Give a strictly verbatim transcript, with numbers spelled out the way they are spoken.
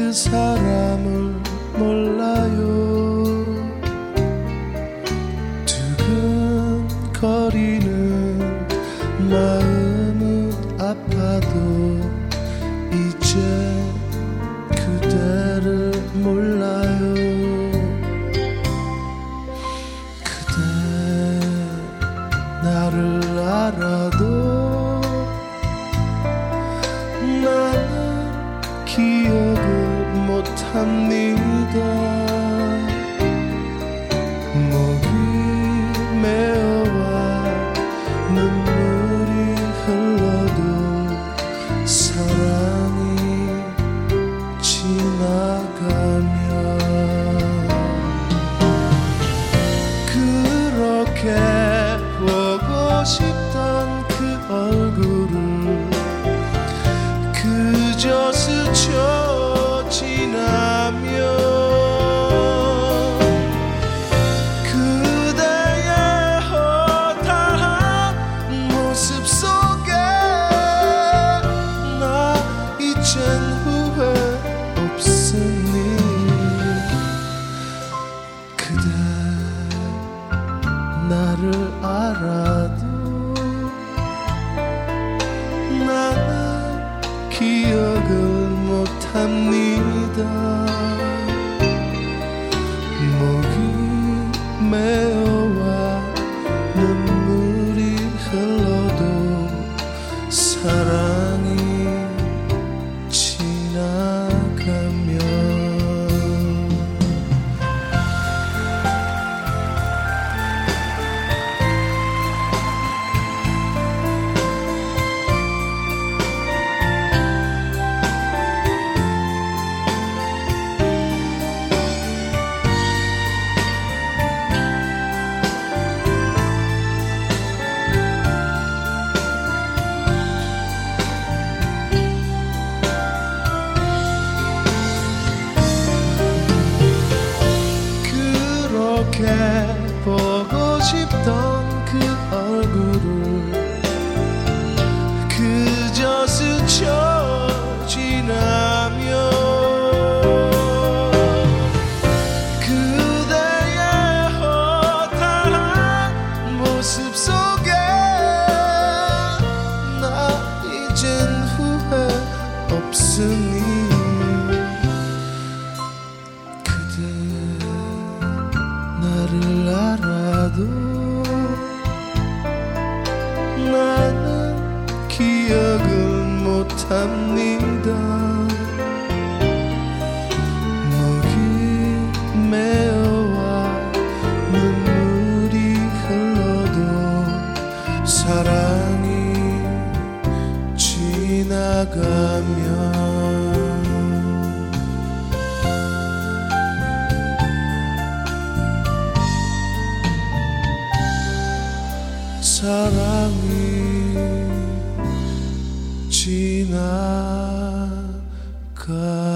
그 사람을 몰라요. 두근거리는 마음은 아파도 이제 그대를 몰라요. 그대 나를 알아도 나는 기억을 못합니다. 목이 메어와 눈물이 흘러도 사랑이 지나가면 그렇게 보고 싶던 그 얼굴을 그저 스쳐 지나면 그대의 허탈한 모습 속에 나 이젠 후회 없으니 그대 나를 알아도 나는 기억을 못합니다. 목이 메어와 눈물이 흘러도 사랑이 지나가면 그렇게 보고 싶던 그 얼굴을 그저 스쳐 지나면 그대의 허탈한 모습 속에 나 이젠 후회 없으니 나를 알아도 나는 기억을 못합니다. 목이 메어와 눈물이 흘러도 사랑이 지나가면 사랑이 지나가